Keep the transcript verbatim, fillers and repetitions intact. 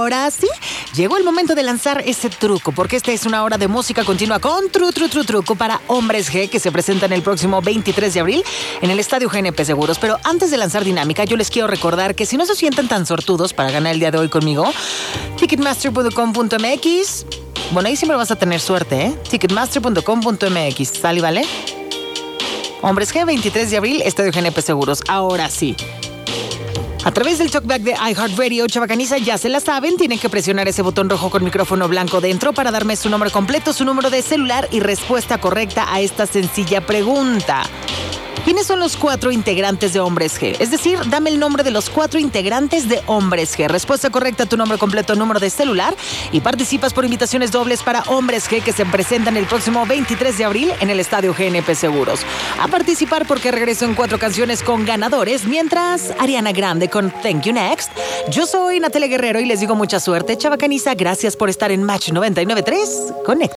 ahora sí, llegó el momento de lanzar ese truco, porque esta es una hora de música continua con Tru Tru Tru Truco para Hombres G, que se presentan el próximo veintitrés de abril en el Estadio G N P Seguros. Pero antes de lanzar dinámica, yo les quiero recordar que si no se sienten tan sortudos para ganar el día de hoy conmigo, ticketmaster punto com punto m x, bueno, ahí siempre vas a tener suerte, ¿eh? ticketmaster punto com punto m x, ¿sale y vale? Hombres G, veintitrés de abril, Estadio G N P Seguros. Ahora sí. A través del talkback de iHeartRadio, Chavacaniza, ya se la saben, tienen que presionar ese botón rojo con micrófono blanco dentro para darme su nombre completo, su número de celular y respuesta correcta a esta sencilla pregunta. ¿Quiénes son los cuatro integrantes de Hombres G? Es decir, dame el nombre de los cuatro integrantes de Hombres G. Respuesta correcta, tu nombre completo, número de celular, y participas por invitaciones dobles para Hombres G, que se presentan el próximo veintitrés de abril en el Estadio G N P Seguros. A participar porque regreso en cuatro canciones con ganadores, mientras Ariana Grande con Thank You Next. Yo soy Natalia Guerrero y les digo mucha suerte, Chavacaniza. Gracias por estar en Match noventa y nueve punto tres. Conecta.